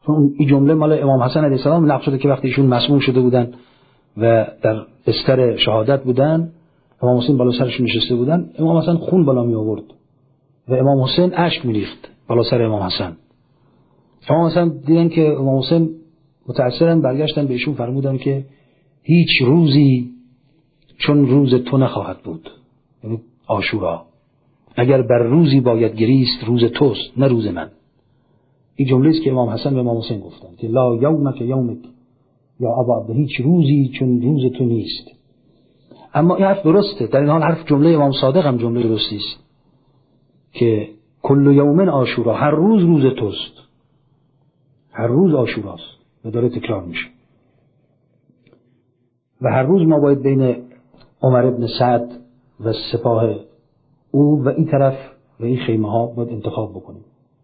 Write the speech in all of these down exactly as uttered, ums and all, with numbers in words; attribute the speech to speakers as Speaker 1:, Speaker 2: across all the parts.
Speaker 1: چون این جمله مال امام حسن علیه السلام نقل شده که وقتی ایشون مسموم شده بودن و در بستر شهادت بودن، امام حسین بالا سرشون نشسته بودن، امام حسن خون بالا می آورد و امام حسین اشک می ریخت بالا سر امام حسن. امام حسن دیدن که امام حسین متأثرن، برگشتن به ایشون فرمودن که هیچ روزی چون روز تو نخواهد بود، یعنی عاشورا، اگر بر روزی باید گریست روز توست نه روز من. این جمله است که امام حسن به امام حسین گفتن که لا یومک یومک یا ابا عبده، هیچ روزی چون روز تو نیست. اما این حرف درسته، در این حال حرف جمله امام صادق هم جمله درستی است که کل یوم عاشورا، هر روز روز توست، هر روز عاشوراست و داره تکرار میشه. و هر روز ما باید بین عمر ابن سعد و سپاه او و این طرف و این خیمه ها باید انتخاب بکنیم.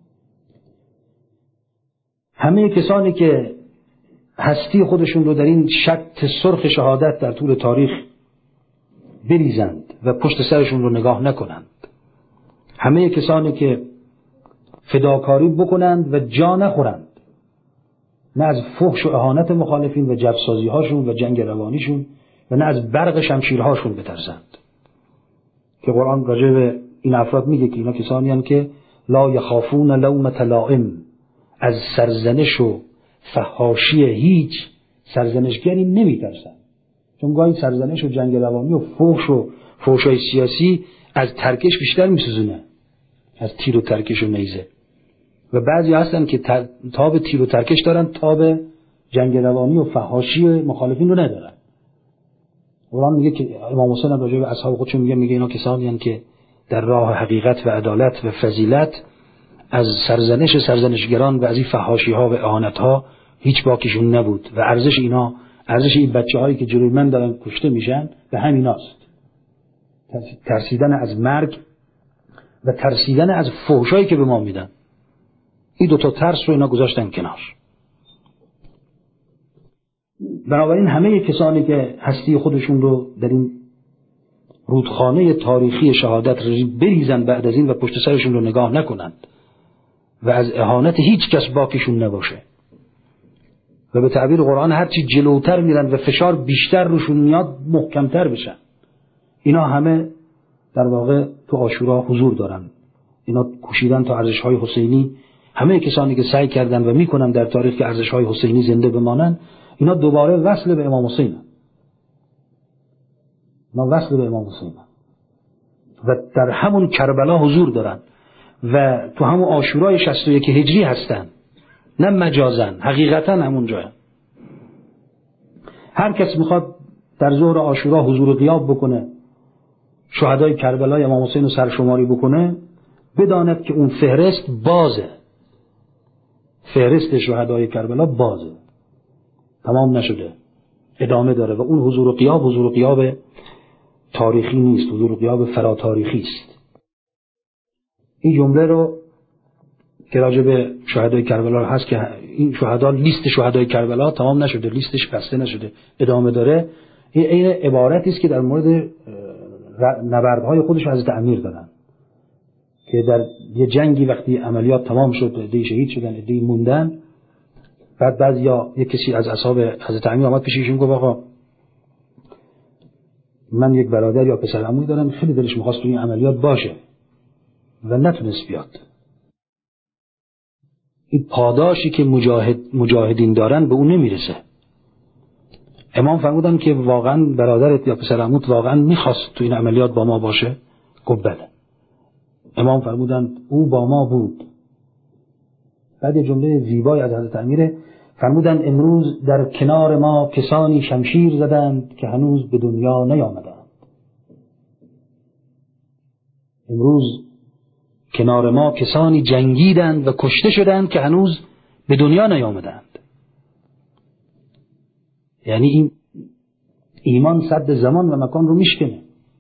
Speaker 1: همه کسانی که هستی خودشون رو در این شط سرخ شهادت در طول تاریخ بریزند و پشت سرشون رو نگاه نکنند، همه کسانی که فداکاری بکنند و جا نخورند، نه از فحش و اهانت مخالفین و جبسازی هاشون و جنگ روانیشون و نه از برق شمشیرهاشون بترسند، که قرآن راجع به این افراد میگه که اینا کسانی هستند که لا یخافون لومة لائم، از سرزنش و فحاشی هیچ سرزنشگری نمیترسن. چون گاهی سرزنش و جنگ روانی و فحش و فحشای سیاسی از ترکش بیشتر میسوزونه، از تیر و ترکش و نیزه. و بعضی هستن که تاب تیر و ترکش دارن، تاب جنگ روانی و فحاشی مخالفین رو ندارن. قرآن میگه که امام حسین راجع به اصحاب خودشون میگه میگه اینا کسانی هستند که در راه حقیقت و عدالت و فضیلت از سرزنش سرزنشگران و از این فحاشی ها و اهانت ها هیچ باکیشون نبود و ارزش اینا، ارزش این بچه هایی که جلوی من دارن کشته میشن به همیناست. ترسیدن از مرگ و ترسیدن از فحشایی که به ما میدن. این دوتا ترس رو اینا گذاشتن کنار. بنابراین همه کسانی که هستی خودشون رو در این رودخانه تاریخی شهادت بریزن بعد از این و پشت سرشون رو نگاه نکنند و از اهانت هیچ کس باکیشون نباشه و به تعبیر قرآن هرچی جلوتر میرن و فشار بیشتر روشون میاد محکمتر بشن. اینا همه در واقع تو عاشورا حضور دارن. اینا کوشیدن تا ارزش‌های حسینی، همه کسانی که سعی کردن و میکنن در تاریخ که ارزش‌های حسینی زنده بمانن، اینا دوباره وصل به امام حسین، اینا وصل به امام حسین و در همون کربلا حضور دارن و تو همون عاشورای شصت و یک هجری هستن، نه مجازن، حقیقتا همون جای. هر کس میخواد در ظهر عاشورا حضور غیاب بکنه، شهدای کربلای امام حسین رو سرشماری بکنه، بداند که اون فهرست بازه، فهرست شهدای کربلا بازه، تمام نشده، ادامه داره و اون حضور غیاب حضور غیاب تاریخی نیست، حضور غیاب فراتاریخی است. این جمله رو که راجع به شهدای کربلا هست که این شهدا، لیست شهدای کربلا تمام نشده، لیستش بسته نشده، ادامه داره، این عین عبارتی است که در مورد نبردهای خودش حضرت امیر دادن که در یه جنگی وقتی عملیات تمام شد، عده‌ای شهید شدن، عده‌ای موندن، بعد بعضیا یک کسی از اصحاب حضرت امیر آمد پیش ایشون گفت آقا من یک برادر یا پسر عمویی دارم خیلی دلش می‌خواست تو این عملیات باشه و نتونست بیاد. این پاداشی که مجاهد مجاهدین دارن به اون نمیرسه. امام فرمودن که واقعا برادرت یا پسر عموت واقعا میخواست تو این عملیات با ما باشه؟ گفت بله. امام فرمودن او با ما بود. بعد یه جمله زیبای از حضرت امیر فرمودن امروز در کنار ما کسانی شمشیر زدند که هنوز به دنیا نیامدند. امروز کنار ما کسانی جنگیدند و کشته شدند که هنوز به دنیا نیامدند. یعنی این ایمان سد زمان و مکان رو میشکنه.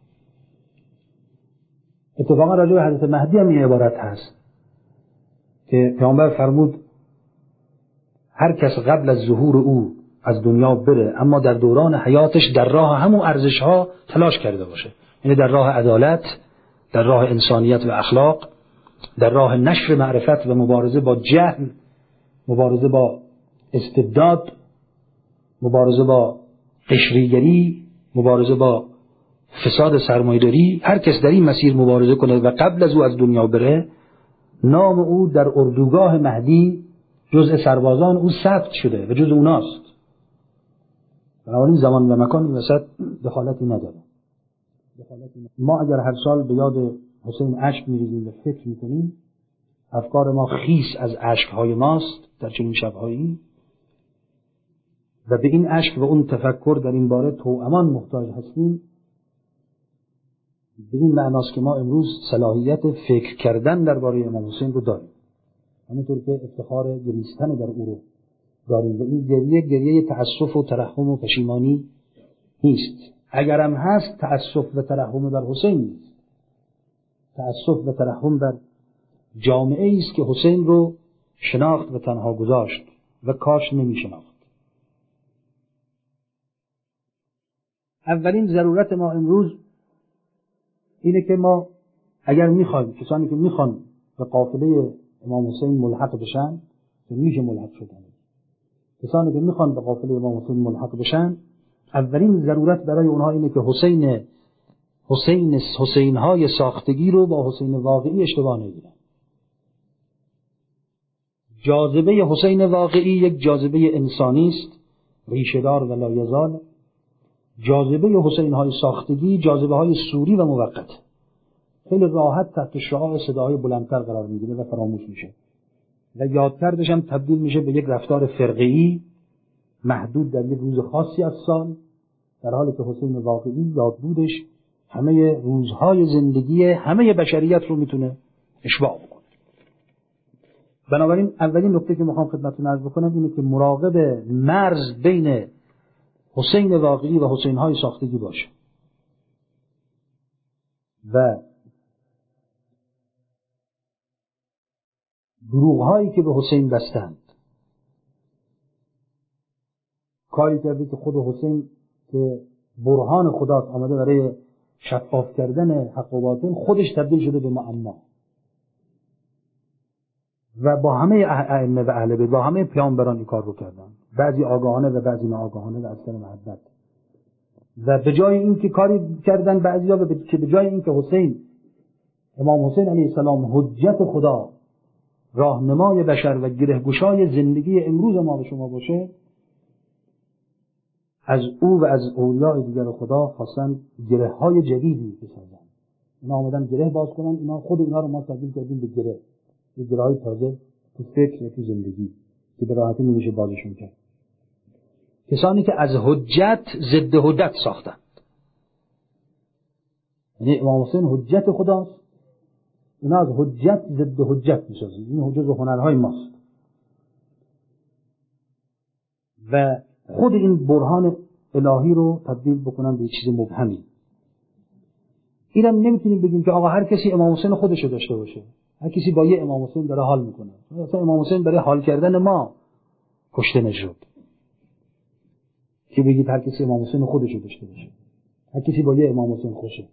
Speaker 1: اتفاقا راجع به حضرت مهدی هم این عبارت هست که پیامبر فرمود هر کس قبل از ظهور او از دنیا بره اما در دوران حیاتش در راه همون ارزش‌ها تلاش کرده باشه، یعنی در راه عدالت، در راه انسانیت و اخلاق، در راه نشر معرفت و مبارزه با جهل مبارزه با استبداد، مبارزه با قشریگری، مبارزه با فساد سرمایه‌داری. هر کس در این مسیر مبارزه کنه و قبل از او از دنیا بره، نام او در اردوگاه مهدی جزء سربازان او ثبت شده و جزء اوناست. بنابراین زمان و مکان این وسط دخالتی نداره. ما اگر هر سال به یاد حسین اشک می‌ریزیم و فکر می‌کنیم، افکار ما خیس از اشک‌های ماست در چنین شب‌هایی، و به این اشک و اون تفکر در این باره توامان محتاج هستیم. به این معناست که ما امروز صلاحیت فکر کردن درباره امام حسین رو داریم، همونطور که افتخار گریستن در او رو داریم. و این گریه گریه تأسف و ترحم و پشیمانی نیست. اگرم هست، تأسف و ترحم بر حسین نیست، تأسف و ترحم بر جامعه است که حسین رو شناخت و تنها گذاشت و کاش نمی شناخت. اولین ضرورت ما امروز اینه که ما اگر میخوایم، کسانی که میخوان به قافله امام حسین ملحق بشن، که میشه ملحق شدن، کسانی که میخوان به قافله امام حسین ملحق بشن، اولین ضرورت برای اونها اینه که حسین حسین حسین های ساختگی رو با حسین واقعی اشتباه نگیرن. جاذبه حسین واقعی یک جاذبه انسانی است، ریشه‌دار و لایزال. جاذبه حسین های ساختگی جاذبه های سوری و موقت، خیلی راحت تحت شعاع صداهای بلندتر قرار میگیره و فراموش میشه و یادکردش هم تبدیل میشه به یک رفتار فرقه‌ای محدود در یک روز خاصی از سال، در حالی که حسین واقعی یادبودش همه روزهای زندگی همه بشریت رو میتونه اشباع بکنه. بنابراین اولین نکته که میخوام خدمتتون عرض بکنم اینه که مراقب مرز بین حسین واقعی و حسین های ساختگی باشه و دروغ هایی که به حسین بستند. کاری کرده که خود حسین که برهان خداست آمده برای شفاف کردن حق و باطل، خودش تبدیل شده به معما و با همه ائمه و اهل بیت، با همه پیامبران این کار رو کردن، بعضی آگاهانه و بعضی ناآگاهانه و از سر محبت. و به جای این که کاری کردن بعضیا که به جای این که حسین امام حسین علیه السلام حجت خدا، راهنمای بشر و گرهگشای زندگی امروز ما به شما باشه، از او و از اولیاء دیگر خدا خواستن گره های جدیدی بسازن. اینا آمدن گره باز کنن، اینا خود اینا رو ما تبدیل کردیم به گره، به گره های تازه تو فکر و تو زندگی که به راحتی نمیشه بازشون کرد. کسانی که از حجت ضد حجت ساختند، یعنی امام حسین حجت خداست، اینا از حجت ضد حجت میسازن. این حجت و هنرهای ماست و خود این برهان الهی رو تبدیل بکنن به چیز مبهمی. اینم نمیتونیم بگیم که آقا هر کسی امام حسین خودشو داشته باشه، هر کسی با یه امام حسین داره حال میکنه. مثلا امام حسین برای حال کردن ما کشته نشد که بگید هر کسی امام حسین خودشو داشته باشه، هر کسی با یه امام حسین خوشه.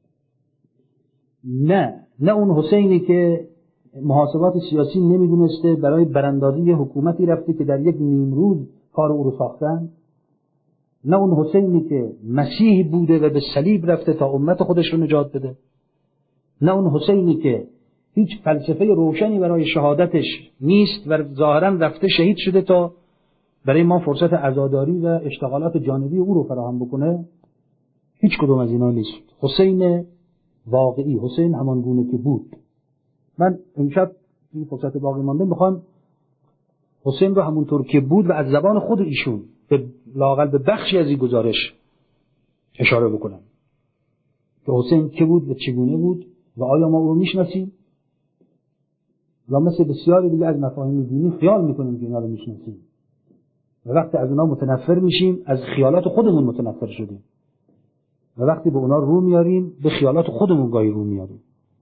Speaker 1: نه نه اون حسینی که محاسبات سیاسی نمیدونسته، برای براندازی حکومتی رفته که در یک نیم روز کار او رو ساختن. نه اون حسینی که مسیح بوده و به صلیب رفته تا امت خودش رو نجات بده. نه اون حسینی که هیچ فلسفه روشنی برای شهادتش نیست و ظاهرا رفته شهید شده تا برای ما فرصت عزاداری و اشتغالات جانبی او رو فراهم بکنه. هیچ کدوم از اینا نیست. حسین واقعی، حسین همان گونه که بود. من امشب این فرصت باقی مانده میخوام حسین رو همونطور که بود و از زبان خود ایشون به لااقل به بخشی از این گزارش اشاره بکنم که حسین که بود و چگونه بود و آیا ما او رو میشناسیم یا مثل بسیاری دیگه از مفاهیم دینی خیال میکنیم که اینا رو میشناسیم و وقتی از اونا متنفر میشیم از خیالات خودمون متنفر شدیم و وقتی به اونا رو میاریم به خیالات خودمون گاهی رو میاریم.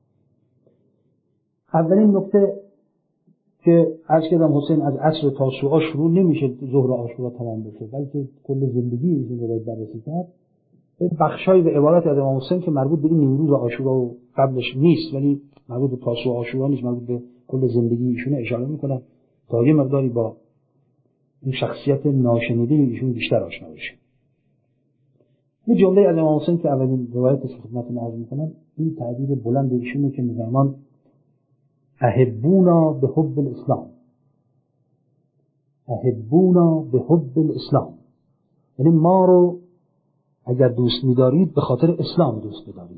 Speaker 1: اولین نکته که عرض کردم حسین از عصر تاسوعا شروع نمیشه ظهر عاشورا تمام بشه، بلکه کل زندگی ایشون رو باید بررسی کرد. بخشای و عبارات از امام حسین که مربوط به این نیمروز عاشورا و قبلش نیست، ولی مربوط به تاسوعا عاشورا نیست، مربوط به کل زندگی ایشون اشاره میکنم تا یه مقداری با این شخصیت ناشنیده ایشون بیشتر آشنا بشیم. یه جمله از امام حسین که اولین روایتش خدمتتون عرض می‌کنم، این تعبیر بلند ایشونه که می‌فرمان احبونا به حب الاسلام، احبونا به حب الاسلام، یعنی ما رو اگر دوست می‌دارید به خاطر اسلام دوست بدارید.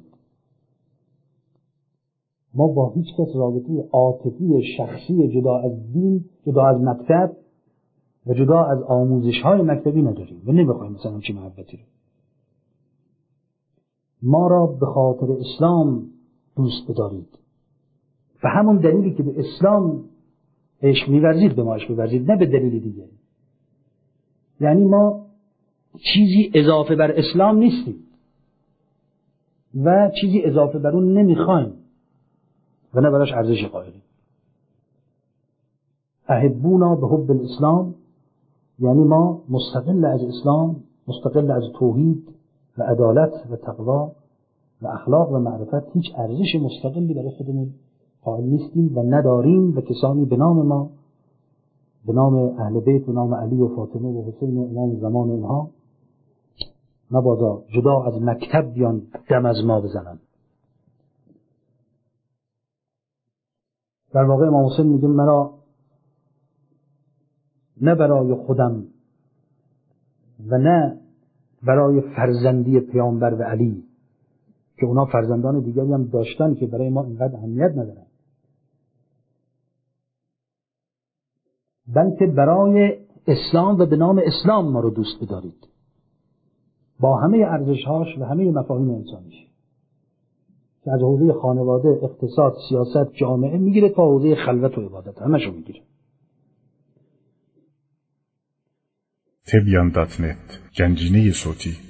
Speaker 1: ما با هیچ کس رابطه عاطفی شخصی جدا از دین، جدا از مکتب و جدا از آموزش‌های مکتبی نداریم و نمی‌خوایم مثلا چه محبتی رو. ما را به خاطر اسلام دوست بدارید و همون دلیلی که به اسلام عشق می‌ورزید به ما عشق می‌ورزید، نه به دلیل دیگه. یعنی ما چیزی اضافه بر اسلام نیستیم و چیزی اضافه بر اون نمی‌خوایم و نه براش ارزش قائلیم. احبونا به حب الاسلام یعنی ما مستقل از اسلام، مستقل از توحید و عدالت و تقوا و اخلاق و معرفت هیچ ارزش مستقلی برای خودمون قائل نیستیم و نداریم و کسانی به نام ما، به نام اهل بیت و نام علی و فاطمه و حسین و امام زمان اونها مبادا جدا از مکتب بیان دم از ما بزنن. در واقع امام حسین میگه مرا نه برای خودم و نه برای فرزندی پیامبر و علی که اونا فرزندان دیگری هم داشتن که برای ما اینقدر اهمیت ندارن، بلکه برای اسلام و به نام اسلام ما رو دوست بدارید با همه ارزش‌هاش و همه مفاهیم انسانیش که از حوزه خانواده، اقتصاد، سیاست، جامعه میگیره تا حوزه خلوت و عبادت همشو میگیره.
Speaker 2: تبیان دات نت گنجینه صوتی